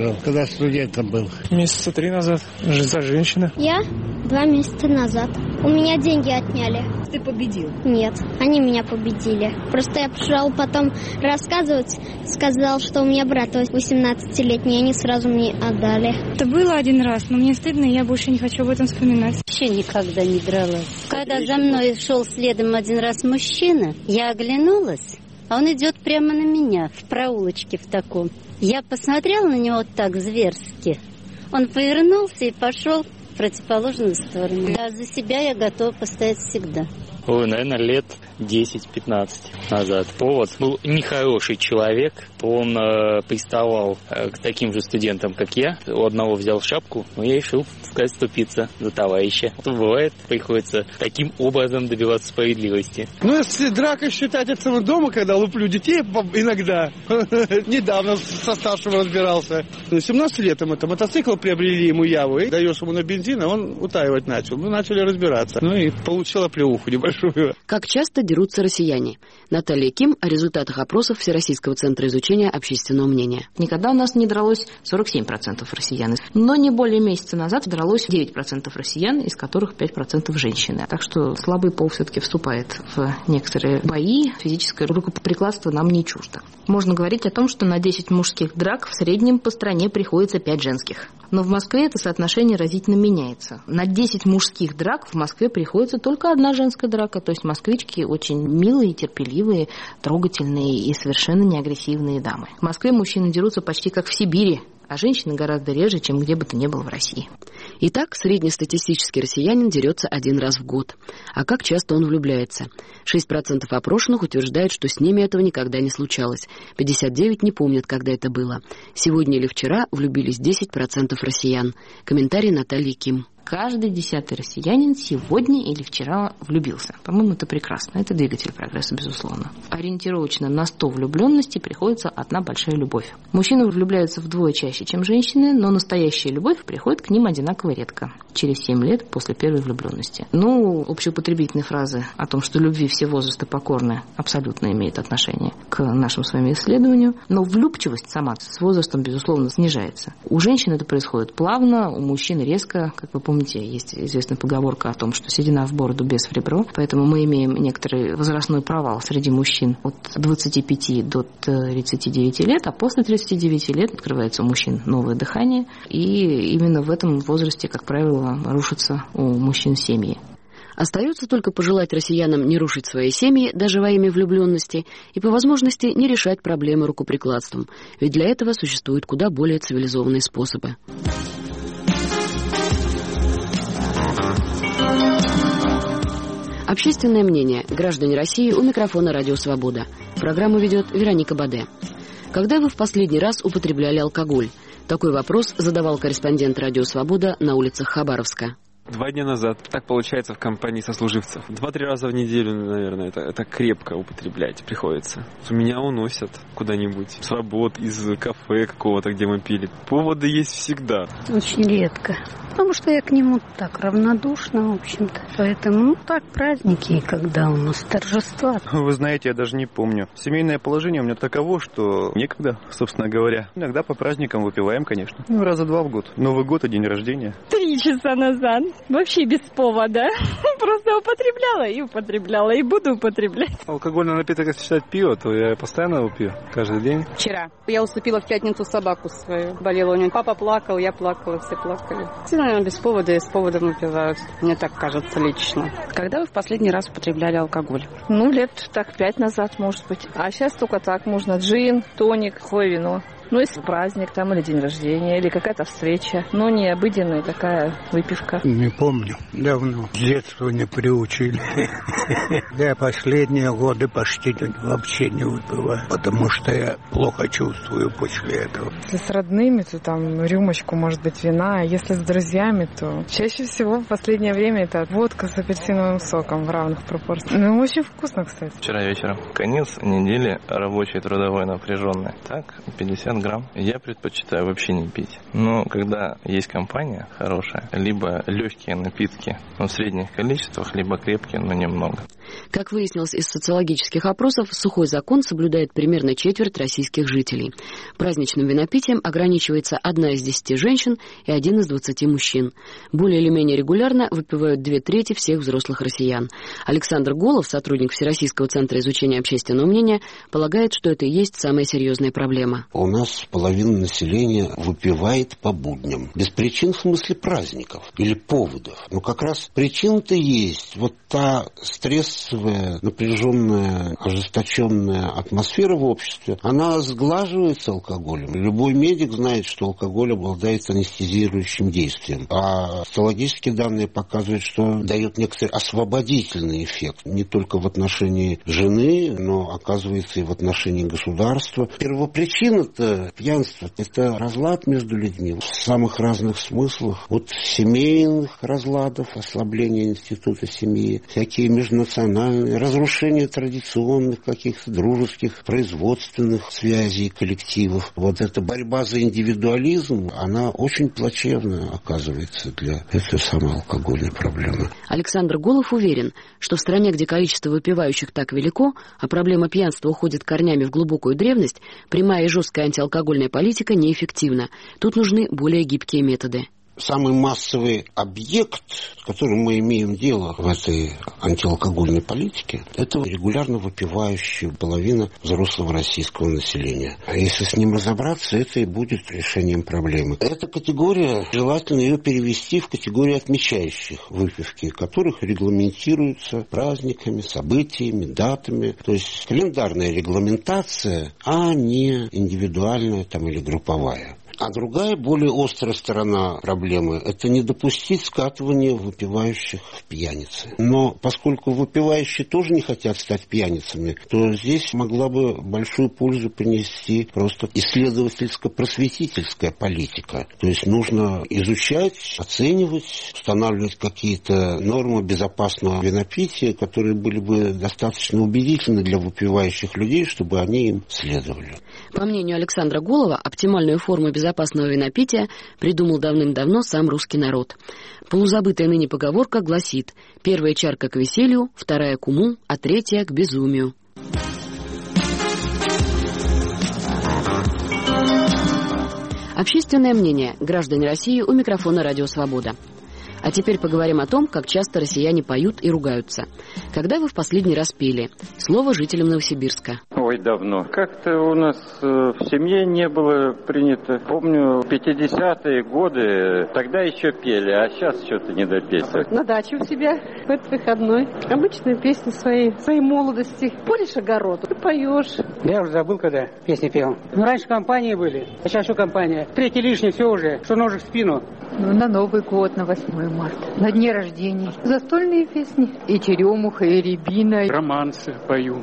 замужем, когда студентом был. Месяца три назад. За женщина. Я два месяца назад. У меня деньги отняли. Ты победил? Нет, они меня победили. Просто я пришел потом рассказывать, сказал, что у меня брат восемнадцатилетний, они сразу мне отдали. Это было один раз, но мне стыдно, и я больше не хочу об этом вспоминать. Вообще никогда не дралась. Когда за мной шел следом один раз мужчина, я оглянулась, а он идет прямо на меня, в проулочке в таком. Я посмотрела на него так зверски. Он повернулся и пошел в противоположную сторону. Да, за себя я готова постоять всегда. Ой, наверное, лет десять-пятнадцать назад. Повод был нехороший человек. Он э, приставал э, к таким же студентам, как я. У одного взял шапку, но я решил, так сказать, ступиться за товарища. Это бывает, приходится таким образом добиваться справедливости. Ну, если драка считать от самого дома, когда луплю детей иногда. Недавно со старшим разбирался. семнадцать лет ему это мотоцикл приобрели ему Яву. И даешь ему на бензин, а он утаивать начал. Мы начали разбираться. Ну и получил оплеуху небольшую. Как часто дерутся россияне? Наталья Ким о результатах опросов Всероссийского центра изучения общественного мнения. Никогда у нас не дралось сорок семь процентов россиян. Но не более месяца назад дралось девять процентов россиян, из которых пять процентов женщины. Так что слабый пол все-таки вступает в некоторые бои. Физическое рукоприкладство нам не чуждо. Можно говорить о том, что на десять мужских драк в среднем по стране приходится пять женских. Но в Москве это соотношение разительно меняется. На десять мужских драк в Москве приходится только одна женская драка. То есть москвички очень милые, терпеливые, трогательные и совершенно не агрессивные дамы. В Москве мужчины дерутся почти как в Сибири, а женщины гораздо реже, чем где бы то ни было в России. Итак, среднестатистический россиянин дерется один раз в год. А как часто он влюбляется? шесть процентов опрошенных утверждают, что с ними этого никогда не случалось. пятьдесят девять процентов не помнят, когда это было. Сегодня или вчера влюбились десять процентов россиян. Комментарий Натальи Ким. Каждый десятый россиянин сегодня или вчера влюбился. По-моему, это прекрасно. Это двигатель прогресса, безусловно. Ориентировочно на сто влюбленностей приходится одна большая любовь. Мужчины влюбляются вдвое чаще, чем женщины, но настоящая любовь приходит к ним одинаково редко. Через семь лет после первой влюбленности. Ну, общеупотребительные фразы о том, что любви все возрасты покорны, абсолютно имеет отношение к нашему с вами исследованию. Но влюбчивость сама с возрастом, безусловно, снижается. У женщин это происходит плавно, у мужчин резко, как вы помните. Помните, есть известная поговорка о том, что седина в бороду, без в ребро. Поэтому мы имеем некоторый возрастной провал среди мужчин от двадцати пяти до тридцати девяти лет, а после тридцати девяти лет открывается у мужчин новое дыхание. И именно в этом возрасте, как правило, рушатся у мужчин семьи. Остается только пожелать россиянам не рушить свои семьи, даже во имя влюбленности, и по возможности не решать проблемы рукоприкладством. Ведь для этого существуют куда более цивилизованные способы. Общественное мнение. Граждане России, у микрофона «Радио Свобода». Программу ведет Вероника Баде. Когда вы в последний раз употребляли алкоголь? Такой вопрос задавал корреспондент «Радио Свобода» на улицах Хабаровска. Два дня назад. Так получается в компании сослуживцев. Два-три раза в неделю, наверное, это, это крепко употреблять приходится. Меня уносят куда-нибудь. С работ, из кафе какого-то, где мы пили. Поводы есть всегда. Очень редко. Потому что я к нему так равнодушна, в общем-то. Поэтому, ну, так, праздники, когда у нас торжества. Вы знаете, я даже не помню. Семейное положение у меня таково, что некогда, собственно говоря. Иногда по праздникам выпиваем, конечно. Ну, раза два в год. Новый год и день рождения. Три часа назад. Вообще без повода. Просто употребляла и употребляла, и буду употреблять. Алкогольный напиток, если считать пиво, то я постоянно его пью, каждый день. Вчера. Я усыпила в пятницу собаку свою. Болела у нее. Папа плакал, я плакала, все плакали. Все, наверное, без повода и с поводом выпивают. Мне так кажется лично. Когда вы в последний раз употребляли алкоголь? Ну, лет так пять назад, может быть. А сейчас только так можно. Джин, тоник, сухое вино. Ну, если праздник там, или день рождения, или какая-то встреча. Но не обыденная такая выпивка. Не помню. Давно. С детства не приучили. Я последние годы почти вообще не выпиваю. Потому что я плохо чувствую после этого. Если с родными, то там рюмочку, может быть, вина. А если с друзьями, то чаще всего в последнее время это водка с апельсиновым соком в равных пропорциях. Ну, очень вкусно, кстати. Вчера вечером. Конец недели рабочей, трудовой, напряженной. Так, пятьдесят грамм. Я предпочитаю вообще не пить. Но когда есть компания хорошая, либо легкие напитки, но в средних количествах, либо крепкие, но немного. Как выяснилось из социологических опросов, сухой закон соблюдает примерно четверть российских жителей. Праздничным винопитием ограничивается одна из десяти женщин и один из двадцати мужчин. Более или менее регулярно выпивают две трети всех взрослых россиян. Александр Голов, сотрудник Всероссийского центра изучения общественного мнения, полагает, что это и есть самая серьезная проблема. У нас половина населения выпивает по будням. Без причин в смысле праздников или поводов. Но как раз причина-то есть. Вот та стрессовая, напряженная, ожесточенная атмосфера в обществе, она сглаживается алкоголем. Любой медик знает, что алкоголь обладает анестезирующим действием. А социологические данные показывают, что дает некоторый освободительный эффект. Не только в отношении жены, но, оказывается, и в отношении государства. Первопричина-то пьянства – это разлад между людьми в самых разных смыслах. От семейных разладов, ослабления института семьи, всякие межнациональные, разрушение традиционных каких-то дружеских, производственных связей, коллективов. Вот эта борьба за индивидуализм, она очень плачевна, оказывается, для этой самой алкогольной проблемы. Александр Голов уверен, что в стране, где количество выпивающих так велико, а проблема пьянства уходит корнями в глубокую древность, прямая и жесткая антиалкогольная политика неэффективна. Тут нужны более гибкие методы. Самый массовый объект, с которым мы имеем дело в этой антиалкогольной политике, это регулярно выпивающая половина взрослого российского населения. А если с ним разобраться, это и будет решением проблемы. Эта категория, желательно ее перевести в категорию отмечающих выпивки, которых регламентируются праздниками, событиями, датами. То есть календарная регламентация, а не индивидуальная там, или групповая. А другая, более острая сторона проблемы – это не допустить скатывания выпивающих в пьяницы. Но поскольку выпивающие тоже не хотят стать пьяницами, то здесь могла бы большую пользу принести просто исследовательско-просветительская политика. То есть нужно изучать, оценивать, устанавливать какие-то нормы безопасного винопития, которые были бы достаточно убедительны для выпивающих людей, чтобы они им следовали. По мнению Александра Голова, оптимальную форму безопасного винопития придумал давным-давно сам русский народ. Полузабытая ныне поговорка гласит: первая чарка к веселью, вторая к уму, а третья к безумию. Общественное мнение. Граждане России, у микрофона «Радио Свобода». А теперь поговорим о том, как часто россияне поют и ругаются. Когда вы в последний раз пели? Слово жителям Новосибирска. Ой, давно. Как-то у нас э, в семье не было принято. Помню, пятидесятые годы, тогда еще пели, а сейчас что-то не до песен. На даче у себя в этот выходной. Обычные песни своей, своей молодости. Полишь огород, ты поешь. Я уже забыл, когда песни пел. Ну, раньше компании были, а сейчас что компания? Третий лишний, все уже, что ножик в спину. Ну, на Новый год, на восьмое марта, на дни рождения. Застольные песни. И черемуха, и рябина. Романсы пою.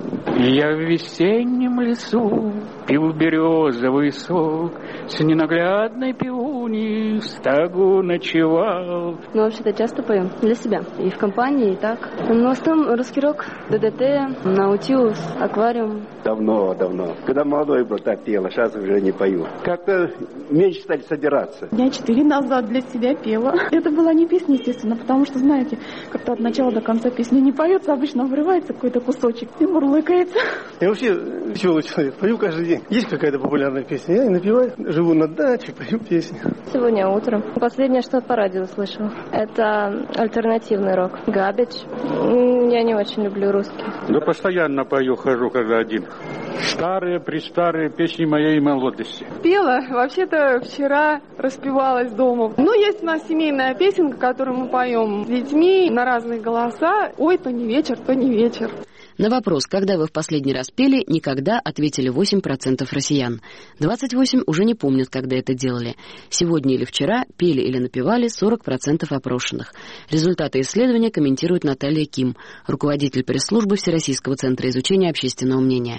Я в весеннем лесу пил березовый сок, с ненаглядной пивуньей в стогу ночевал. Мы вообще-то часто поем для себя, и в компании, и так. В основном русский рок, ДДТ, Наутилус, Аквариум. Давно, давно. Когда молодой был, так пел, а сейчас уже не пою. Как-то меньше стали собираться. Я четыре назад для себя пела. Это была не песня, естественно, потому что, знаете, как-то от начала до конца песни не поется, обычно врывается какой-то кусочек и мурлыкается. Я вообще веселый человек, пою каждый день. Есть какая-то популярная песня, я и напеваю. Живу на даче, пою песни. Сегодня утром. Последнее, что по радио слышала, это альтернативный рок. Габич. Я не очень люблю русский. Да постоянно пою, хожу, когда один. Старые-престарые песни моей молодости. Пела. Вообще-то вчера распевалась дома. Ну, есть у нас семейная песенка, которую мы поем с детьми на разные голоса. Ой, то не вечер, то не вечер. На вопрос, когда вы в последний раз пели, никогда, ответили восемь процентов россиян. двадцать восемь процентов уже не помнят, когда это делали. Сегодня или вчера пели или напевали сорок процентов опрошенных. Результаты исследования комментирует Наталья Ким, руководитель пресс-службы Всероссийского центра изучения общественного мнения. Можно утверждать,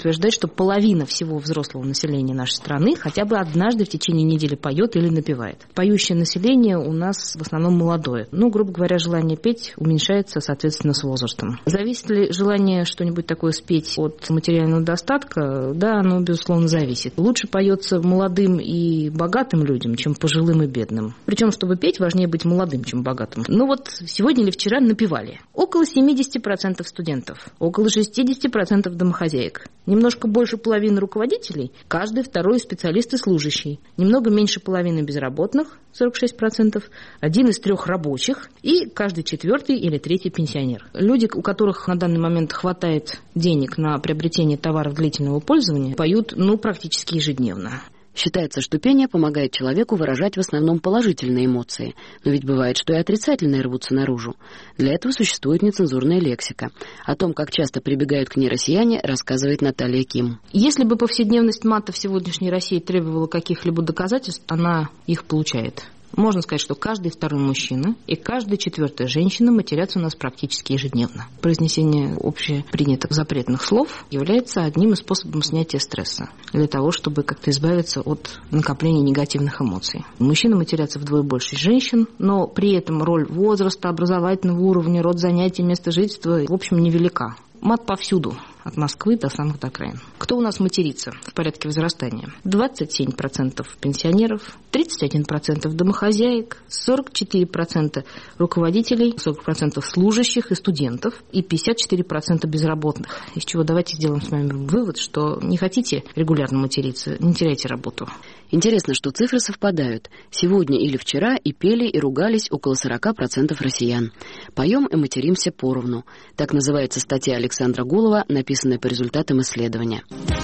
утверждать, что половина всего взрослого населения нашей страны хотя бы однажды в течение недели поет или напевает. Поющее население у нас в основном молодое. Ну, грубо говоря, желание петь уменьшается, соответственно, с возрастом. Зависит ли желание что-нибудь такое спеть от материального достатка? Да, оно, безусловно, зависит. Лучше поется молодым и богатым людям, чем пожилым и бедным. Причем, чтобы петь, важнее быть молодым, чем богатым. Ну вот сегодня или вчера напевали. Около семьдесят процентов студентов, около шестьдесят процентов домохозяек, немножко больше половины руководителей, каждый второй специалист и служащий, немного меньше половины безработных, сорок шесть процентов, один из трех рабочих и каждый четвертый или третий пенсионер. Люди, у которых на данный момент хватает денег на приобретение товаров длительного пользования, поют ну, практически ежедневно. Считается, что пение помогает человеку выражать в основном положительные эмоции, но ведь бывает, что и отрицательные рвутся наружу. Для этого существует нецензурная лексика. О том, как часто прибегают к ней россияне, рассказывает Наталья Ким. Если бы повседневность мата в сегодняшней России требовала каких-либо доказательств, она их получает. Можно сказать, что каждый второй мужчина и каждая четвертая женщина матерятся у нас практически ежедневно. Произнесение общепринятых запретных слов является одним из способов снятия стресса для того, чтобы как-то избавиться от накопления негативных эмоций. Мужчины матерятся вдвое больше женщин, но при этом роль возраста, образовательного уровня, род занятий, место жительства, в общем, невелика. Мат повсюду, от Москвы до самых окраин. Кто у нас матерится в порядке возрастания? двадцать семь процентов пенсионеров, тридцать один процент домохозяек, сорок четыре процента руководителей, сорок процентов служащих и студентов и пятьдесят четыре процента безработных. Из чего давайте сделаем с вами вывод, что не хотите регулярно материться, не теряйте работу. Интересно, что цифры совпадают. Сегодня или вчера и пели, и ругались около сорок процентов россиян. Поем и материмся поровну. Так называется статья Александра Гулова, написанная по результатам исследования.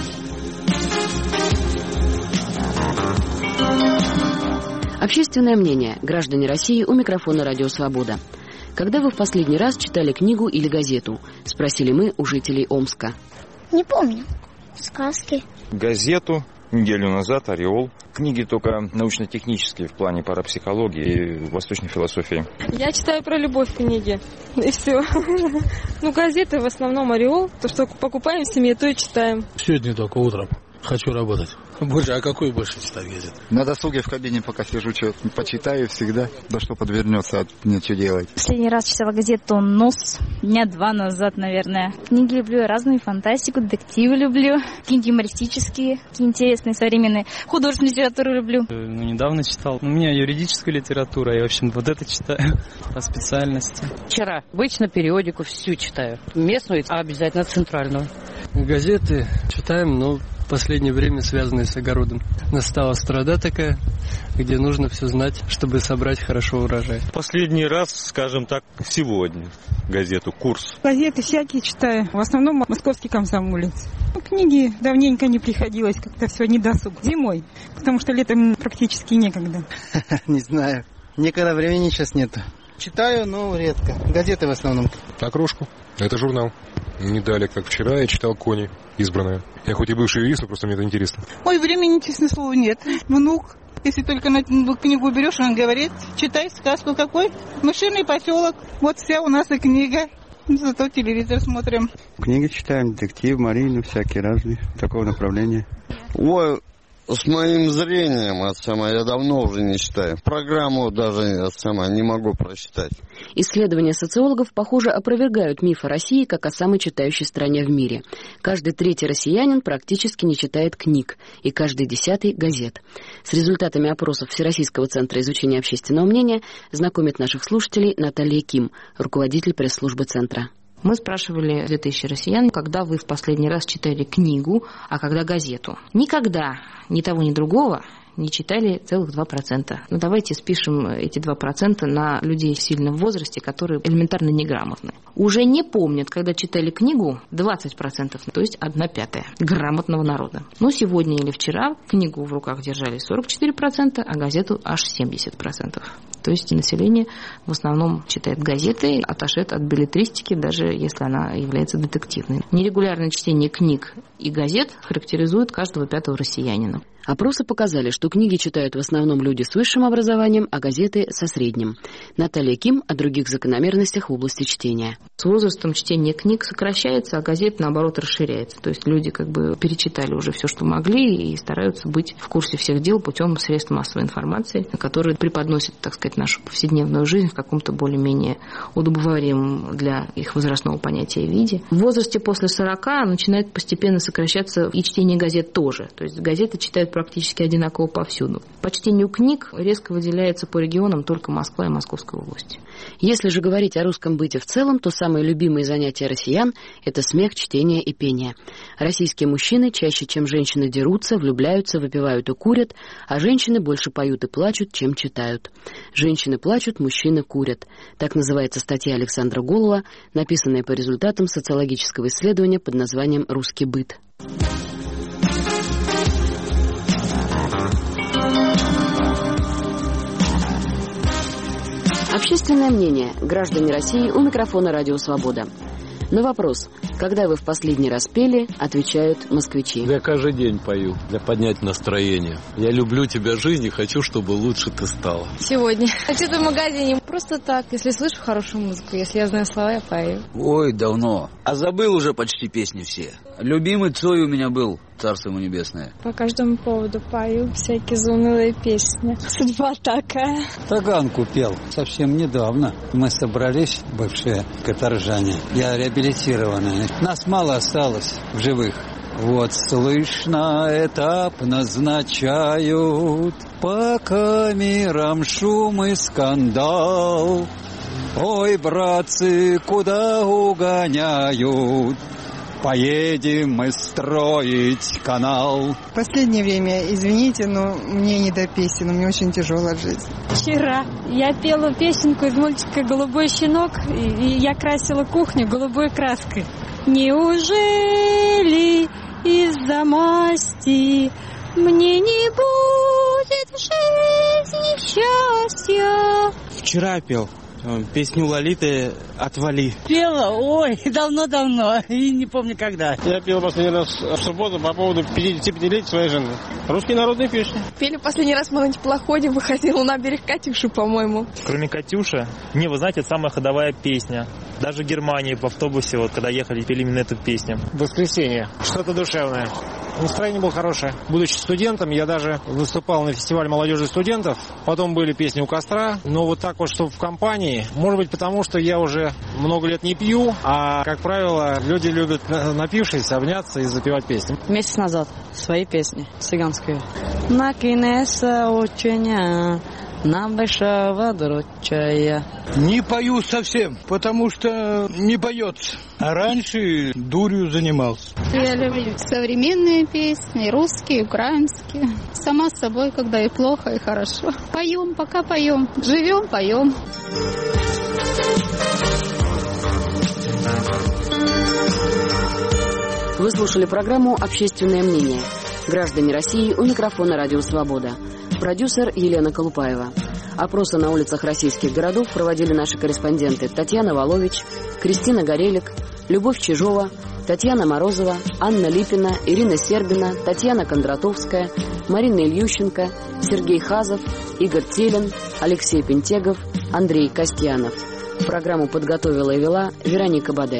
Общественное мнение. Граждане России, у микрофона «Радио Свобода». Когда вы в последний раз читали книгу или газету? Спросили мы у жителей Омска. Не помню. Сказки. Газету. Неделю назад «Ореол». Книги только научно-технические в плане парапсихологии и восточной философии. Я читаю про любовь книги. И все. Ну, газеты в основном «Ореол». То, что покупаем в семье, то и читаем. Сегодня только утром. Хочу работать. Боже, а какой больше читать газет? На досуге в кабине пока сижу, что почитаю всегда. Да что подвернется, нечего делать. Последний раз читала газету «Нос» дня два назад, наверное. Книги люблю разные, фантастику, детективы люблю, книги юмористические, такие интересные, современные. Художественную литературу люблю. Ну, недавно читал. У меня юридическая литература, я, в общем, вот это читаю по специальности. Вчера. Обычно периодику всю читаю. Местную, а обязательно центральную. Газеты читаем, но в последнее время связанные с огородом. Настала страда такая, где нужно все знать, чтобы собрать хорошо урожай. Последний раз, скажем так, сегодня газету «Курс». Газеты всякие читаю, в основном «Московский комсомолец». Книги давненько не приходилось, как-то все недосуг. Зимой, потому что летом практически некогда. Не знаю, некогда, времени сейчас нету. Читаю, но редко. Газеты в основном. «Окрошку». Это журнал. Не дали, как вчера, я читал «Кони», избранная. Я хоть и бывший юрист, но просто мне это интересно. Ой, времени, честное слово, нет. Внук, если только на книгу берешь, он говорит, читай сказку какой. Мышиный поселок. Вот вся у нас и книга. Зато телевизор смотрим. Книги читаем, детектив, Марину, всякие разные, такого направления. Ой, с моим зрением, от сама, я давно уже не читаю. Программу даже от сама не могу прочитать. Исследования социологов, похоже, опровергают миф о России как о самой читающей стране в мире. Каждый третий россиянин практически не читает книг, и каждый десятый – газет. С результатами опросов Всероссийского центра изучения общественного мнения знакомит наших слушателей Наталья Ким, руководитель пресс-службы центра. Мы спрашивали две тысячи россиян, когда вы в последний раз читали книгу, а когда газету. Никогда ни того, ни другого не читали целых два процента. Ну, давайте спишем эти два процента на людей в сильном возрасте, которые элементарно неграмотны. Уже не помнят, когда читали книгу, двадцать процентов, то есть одна пятая грамотного народа. Но сегодня или вчера книгу в руках держали сорок четыре процента, а газету аж семьдесят процентов. То есть население в основном читает газеты, отошед от беллетристики, даже если она является детективной. Нерегулярное чтение книг и газет характеризует каждого пятого россиянина. Опросы показали, что книги читают в основном люди с высшим образованием, а газеты со средним. Наталья Ким о других закономерностях в области чтения. С возрастом чтение книг сокращается, а газет, наоборот, расширяется. То есть люди как бы перечитали уже все, что могли, и стараются быть в курсе всех дел путем средств массовой информации, которые преподносят, так сказать, нашу повседневную жизнь в каком-то более-менее удобоваримом для их возрастного понятия виде. В возрасте после сорока начинает постепенно сокращаться и чтение газет тоже. То есть газеты читают практически одинаково повсюду. По чтению книг резко выделяется по регионам только Москва и Московская область. Если же говорить о русском быте в целом, то самые любимые занятия россиян – это смех, чтение и пение. Российские мужчины чаще, чем женщины, дерутся, влюбляются, выпивают и курят, а женщины больше поют и плачут, чем читают. Женщины плачут, мужчины курят. Так называется статья Александра Голова, написанная по результатам социологического исследования под названием «Русский быт». Общественное мнение. Граждане России, у микрофона «Радио Свобода». На вопрос, когда вы в последний раз пели, отвечают москвичи. Я каждый день пою, для поднять настроение. Я люблю тебя, жизнь, и хочу, чтобы лучше ты стала. Сегодня. Где-то в магазине. Просто так, если слышу хорошую музыку, если я знаю слова, я пою. Ой, давно. А забыл уже почти песни все. Любимый Цой у меня был, царство ему небесное. По каждому поводу пою всякие заунылые песни. Судьба такая. Таганку пел совсем недавно. Мы собрались, бывшие каторжане. Я реабилитированный. Нас мало осталось в живых. Вот слышно, этап назначают, по камерам шум и скандал. Ой, братцы, куда угоняют? Поедем мы строить канал. В последнее время, извините, но мне не до песен, у меня очень тяжелая жизнь. Вчера я пела песенку из мультика «Голубой щенок», и я красила кухню голубой краской. Неужели из-за масти мне не будет в жизни счастья? Вчера пел песню Лолиты «Отвали». Пела, ой, давно-давно, и не помню когда. Я пел последний раз в субботу по поводу пятидесятипятилетия своей жены. Русские народные песни. Пели последний раз мы на теплоходе, выходила на берег Катюши, по-моему. Кроме Катюши, не, вы знаете, это самая ходовая песня. Даже в Германии в автобусе, вот когда ехали, пели именно эту песню. Воскресенье. Что-то душевное. Настроение было хорошее. Будучи студентом, я даже выступал на фестивале молодежи студентов. Потом были песни у костра. Но вот так вот, чтобы в компании. Может быть, потому что я уже много лет не пью. А, как правило, люди любят, напившись, обняться и запевать песни. Месяц назад свои песни цыганские. Накинеса учения. Нам большого дрочая. Не пою совсем, потому что не поется. А раньше дурью занимался. Я люблю современные песни, русские, украинские. Сама с собой, когда и плохо, и хорошо. Поем, пока поем. Живем, поем. Вы слушали программу «Общественное мнение». Граждане России, у микрофона «Радио Свобода». Продюсер Елена Колупаева. Опросы на улицах российских городов проводили наши корреспонденты Татьяна Волович, Кристина Горелик, Любовь Чижова, Татьяна Морозова, Анна Липина, Ирина Сербина, Татьяна Кондратовская, Марина Ильющенко, Сергей Хазов, Игорь Телин, Алексей Пентегов, Андрей Костьянов. Программу подготовила и вела Вероника Баде.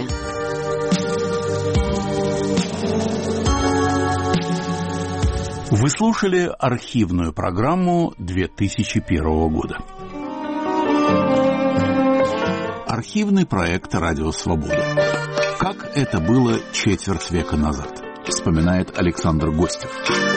Вы слушали архивную программу две тысячи первого года. Архивный проект «Радио Свобода». Как это было четверть века назад, вспоминает Александр Гостев.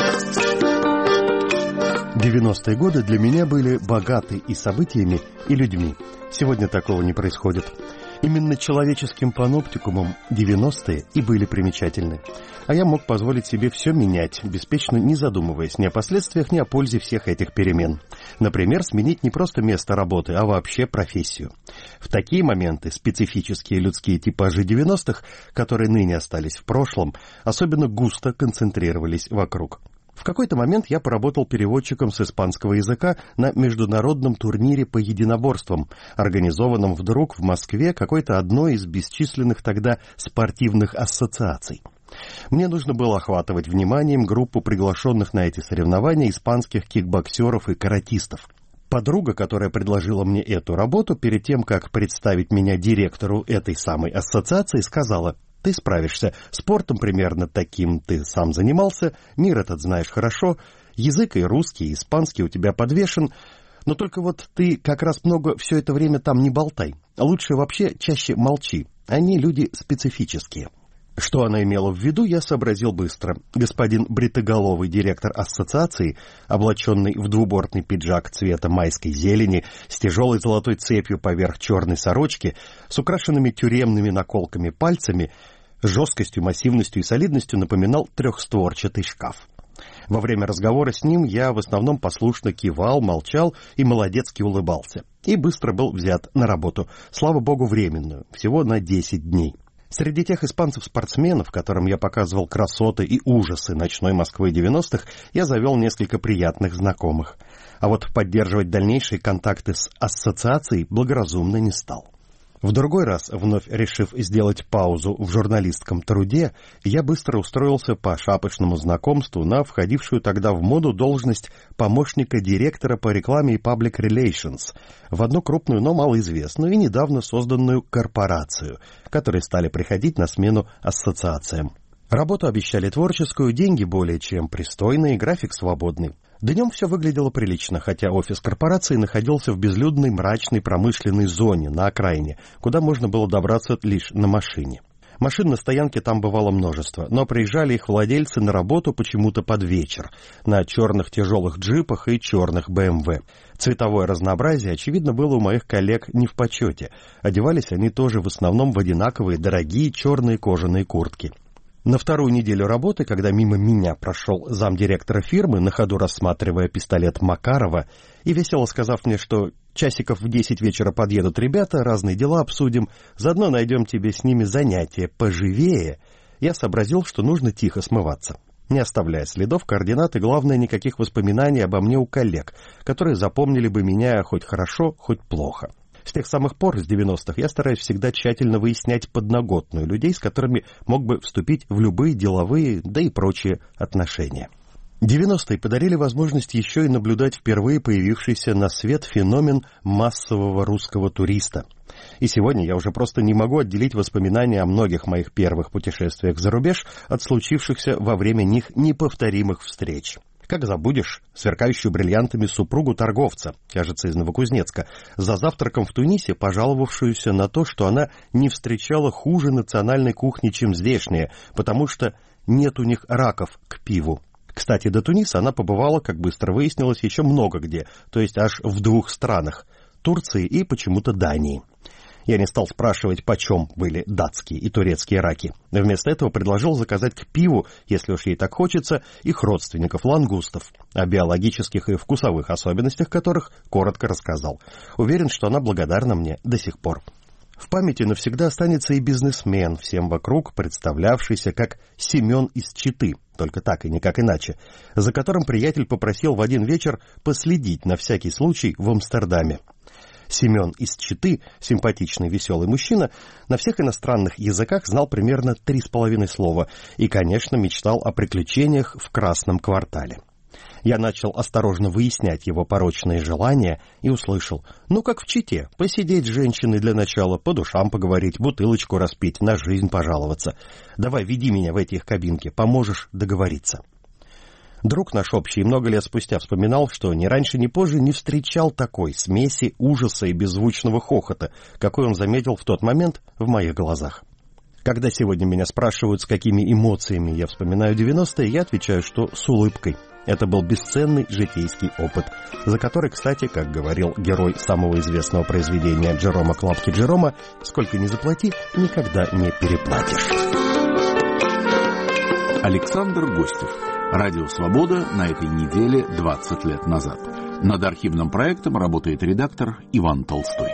девяностые годы для меня были богаты и событиями, и людьми. Сегодня такого не происходит. Именно человеческим паноптикумом девяностые и были примечательны. А я мог позволить себе все менять, беспечно не задумываясь ни о последствиях, ни о пользе всех этих перемен. Например, сменить не просто место работы, а вообще профессию. В такие моменты специфические людские типажи девяностых, которые ныне остались в прошлом, особенно густо концентрировались вокруг. В какой-то момент я поработал переводчиком с испанского языка на международном турнире по единоборствам, организованном вдруг в Москве какой-то одной из бесчисленных тогда спортивных ассоциаций. Мне нужно было охватывать вниманием группу приглашенных на эти соревнования испанских кикбоксеров и каратистов. Подруга, которая предложила мне эту работу, перед тем, как представить меня директору этой самой ассоциации, сказала: «Ты справишься, спортом примерно таким ты сам занимался, мир этот знаешь хорошо, язык и русский, и испанский у тебя подвешен, но только вот ты как раз много все это время там не болтай, лучше вообще чаще молчи, они люди специфические». Что она имела в виду, я сообразил быстро. Господин бритоголовый директор ассоциации, облаченный в двубортный пиджак цвета майской зелени, с тяжелой золотой цепью поверх черной сорочки, с украшенными тюремными наколками пальцами, жесткостью, массивностью и солидностью напоминал трехстворчатый шкаф. Во время разговора с ним я в основном послушно кивал, молчал и молодецки улыбался. И быстро был взят на работу, слава богу, временную, всего на десять дней. Среди тех испанцев-спортсменов, которым я показывал красоты и ужасы ночной Москвы девяностых, я завел несколько приятных знакомых. А вот поддерживать дальнейшие контакты с ассоциацией благоразумно не стал. В другой раз, вновь решив сделать паузу в журналистском труде, я быстро устроился по шапочному знакомству на входившую тогда в моду должность помощника директора по рекламе и Public Relations в одну крупную, но малоизвестную и недавно созданную корпорацию, которые стали приходить на смену ассоциациям. Работу обещали творческую, деньги более чем пристойные, график свободный. Днем все выглядело прилично, хотя офис корпорации находился в безлюдной мрачной промышленной зоне на окраине, куда можно было добраться лишь на машине. Машин на стоянке там бывало множество, но приезжали их владельцы на работу почему-то под вечер, на черных тяжелых джипах и черных бэ эм вэ. Цветовое разнообразие, очевидно, было у моих коллег не в почете. Одевались они тоже в основном в одинаковые дорогие черные кожаные куртки. На вторую неделю работы, когда мимо меня прошел замдиректора фирмы, на ходу рассматривая пистолет Макарова, и весело сказав мне, что часиков в десять вечера подъедут ребята, разные дела обсудим, заодно найдем тебе с ними занятия поживее, я сообразил, что нужно тихо смываться, не оставляя следов, координат и, главное, никаких воспоминаний обо мне у коллег, которые запомнили бы меня хоть хорошо, хоть плохо. С тех самых пор, с девяностых, я стараюсь всегда тщательно выяснять подноготную людей, с которыми мог бы вступить в любые деловые, да и прочие отношения. девяностые подарили возможность еще и наблюдать впервые появившийся на свет феномен массового русского туриста. И сегодня я уже просто не могу отделить воспоминания о многих моих первых путешествиях за рубеж от случившихся во время них неповторимых встреч. Как забудешь сверкающую бриллиантами супругу торговца, кажется, из Новокузнецка, за завтраком в Тунисе пожаловавшуюся на то, что она не встречала хуже национальной кухни, чем здешняя, потому что нет у них раков к пиву. Кстати, до Туниса она побывала, как быстро выяснилось, еще много где, то есть аж в двух странах – Турции и почему-то Дании. Я не стал спрашивать, почем были датские и турецкие раки. Вместо этого предложил заказать к пиву, если уж ей так хочется, их родственников лангустов, о биологических и вкусовых особенностях которых коротко рассказал. Уверен, что она благодарна мне до сих пор. В памяти навсегда останется и бизнесмен, всем вокруг представлявшийся как Семен из Читы, только так и никак иначе, за которым приятель попросил в один вечер последить на всякий случай в Амстердаме. Семен из Читы, симпатичный, веселый мужчина, на всех иностранных языках знал примерно три с половиной слова и, конечно, мечтал о приключениях в Красном квартале. Я начал осторожно выяснять его порочные желания и услышал: ну, как в Чите, посидеть с женщиной для начала, по душам поговорить, бутылочку распить, на жизнь пожаловаться. Давай, веди меня в эти их кабинки, поможешь договориться. Друг наш общий много лет спустя вспоминал, что ни раньше, ни позже не встречал такой смеси ужаса и беззвучного хохота, какой он заметил в тот момент в моих глазах. Когда сегодня меня спрашивают, с какими эмоциями я вспоминаю девяностые, я отвечаю, что с улыбкой. Это был бесценный житейский опыт, за который, кстати, как говорил герой самого известного произведения Джерома Клапки Джерома, сколько ни заплати, никогда не переплатишь. Александр Гостев. Радио «Свобода» на этой неделе двадцать лет назад. Над архивным проектом работает редактор Иван Толстой.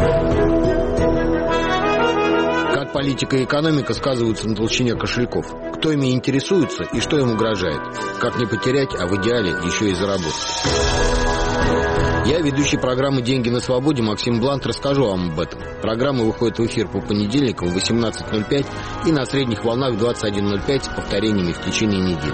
Политика и экономика сказываются на толщине кошельков. кто ими интересуется и что им угрожает. Как не потерять, а в идеале еще и заработать. Я, ведущий программы «Деньги на свободе» Максим Блант, расскажу вам об этом. Программа выходит в эфир по понедельникам в восемнадцать ноль пять и на средних волнах в двадцать один ноль пять с повторениями в течение недели.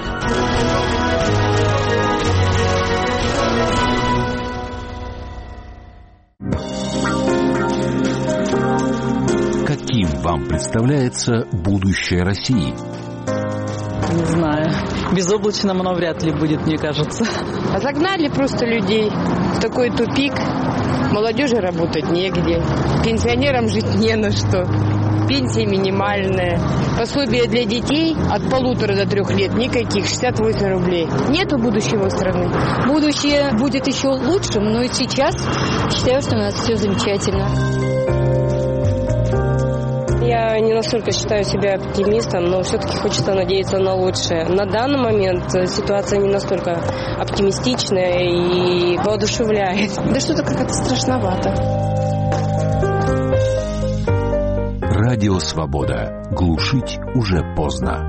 Каким вам представляется будущее России? Не знаю. Безоблачным оно вряд ли будет, мне кажется. А загнали просто людей в такой тупик. Молодежи работать негде. Пенсионерам жить не на что. Пенсия минимальная. Пособие для детей от полутора до трех лет никаких, шестьдесят восемь рублей. Нету будущего страны. Будущее будет еще лучшим, но и сейчас считаю, что у нас все замечательно. Я не настолько считаю себя оптимистом, но все-таки хочется надеяться на лучшее. На данный момент ситуация не настолько оптимистичная и воодушевляет. Да что-то как-то страшновато. Радио «Свобода». Глушить уже поздно.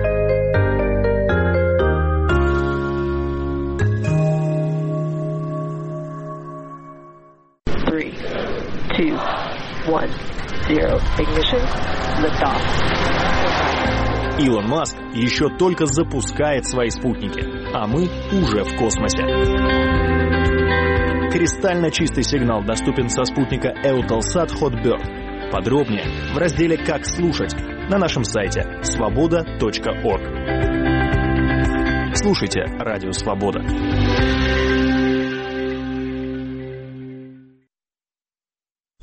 Three, two, one. Zero. Ignition. Liftoff. Илон Маск еще только запускает свои спутники, а мы уже в космосе. Кристально чистый сигнал доступен со спутника Eutelsat Hotbird. Подробнее в разделе «Как слушать» на нашем сайте свобода точка орг. Слушайте Радио Свобода.